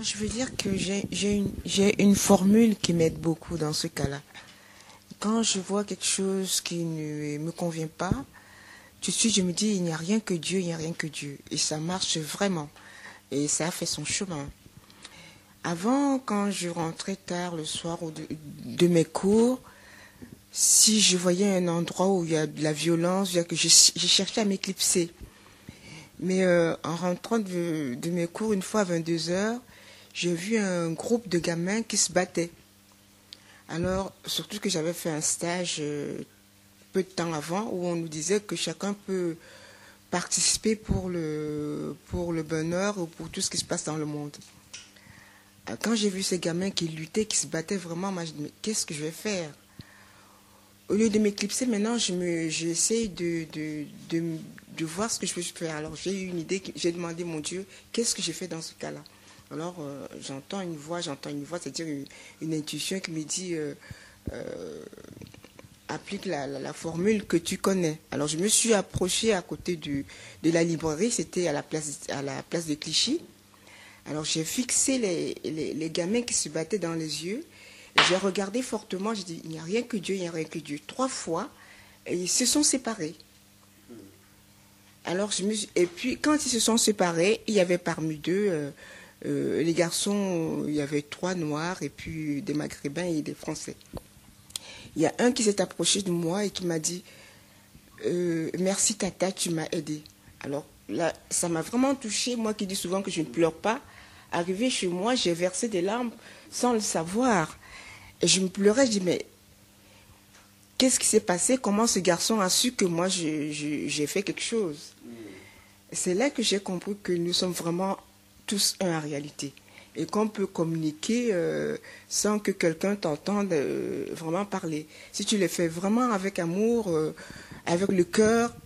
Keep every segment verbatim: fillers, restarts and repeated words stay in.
je veux dire que j'ai j'ai une, j'ai une formule qui m'aide beaucoup dans ce cas-là. Quand je vois quelque chose qui ne me convient pas, tout de suite je me dis, il n'y a rien que Dieu, il n'y a rien que Dieu. Et ça marche vraiment. Et ça a fait son chemin. Avant, quand je rentrais tard le soir ou de, de mes cours, si je voyais un endroit où il y a de la violence, que je, je cherchais à m'éclipser. Mais euh, en rentrant de, de mes cours, une fois à vingt-deux heures, j'ai vu un groupe de gamins qui se battaient. Alors, surtout que j'avais fait un stage euh, peu de temps avant, où on nous disait que chacun peut participer pour le, pour le bonheur ou pour tout ce qui se passe dans le monde. Quand j'ai vu ces gamins qui luttaient, qui se battaient vraiment, moi, je me dis, mais qu'est-ce que je vais faire? Au lieu de m'éclipser, maintenant, je me, j'essaie de, de, de, de voir ce que je peux faire. Alors, j'ai eu une idée, j'ai demandé, mon Dieu, qu'est-ce que j'ai fait dans ce cas-là? Alors, euh, j'entends une voix, j'entends une voix, c'est-à-dire une, une intuition qui me dit, euh, euh, applique la, la, la formule que tu connais. Alors, je me suis approchée à côté du, de la librairie, c'était à la place, à la place de Clichy. Alors, j'ai fixé les, les, les gamins qui se battaient dans les yeux. J'ai regardé fortement, j'ai dit, il n'y a rien que Dieu, il n'y a rien que Dieu. Trois fois, et ils se sont séparés. Alors, je me suis, et puis, quand ils se sont séparés, il y avait parmi eux, euh, euh, les garçons, il y avait trois noirs, et puis des maghrébins et des français. Il y a un qui s'est approché de moi et qui m'a dit, euh, merci Tata, tu m'as aidé. Alors, là, ça m'a vraiment touchée, moi qui dis souvent que je ne pleure pas. Arrivé chez moi, j'ai versé des larmes sans le savoir. Et je me pleurais, je dis, mais qu'est-ce qui s'est passé? Comment ce garçon a su que moi, je, je, j'ai fait quelque chose? C'est là que j'ai compris que nous sommes vraiment tous un en réalité. Et qu'on peut communiquer euh, sans que quelqu'un t'entende euh, vraiment parler. Si tu le fais vraiment avec amour, euh, avec le cœur,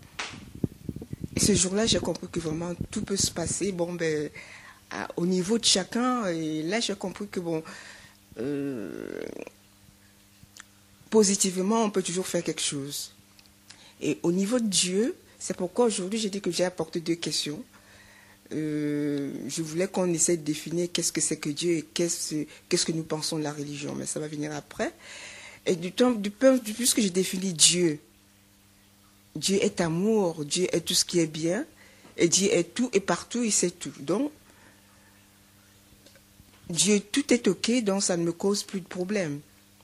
et ce jour-là, j'ai compris que vraiment tout peut se passer. Bon, ben, à, au niveau de chacun, et là, j'ai compris que bon... Euh, positivement, on peut toujours faire quelque chose. Et au niveau de Dieu, c'est pourquoi aujourd'hui j'ai dit que j'ai apporté deux questions. Euh, je voulais qu'on essaie de définir qu'est-ce que c'est que Dieu et qu'est-ce, qu'est-ce que nous pensons de la religion, mais ça va venir après. Et du temps, du, du plus que j'ai défini Dieu, Dieu est amour, Dieu est tout ce qui est bien, et Dieu est tout et partout, il sait tout. Donc, Dieu, tout est ok, donc ça ne me cause plus de problème.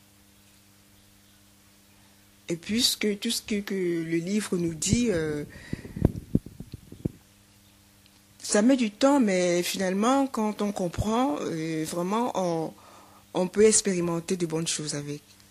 Et puisque tout ce que, que le livre nous dit, euh, ça met du temps, mais finalement, quand on comprend, euh, vraiment, on, on peut expérimenter de bonnes choses avec.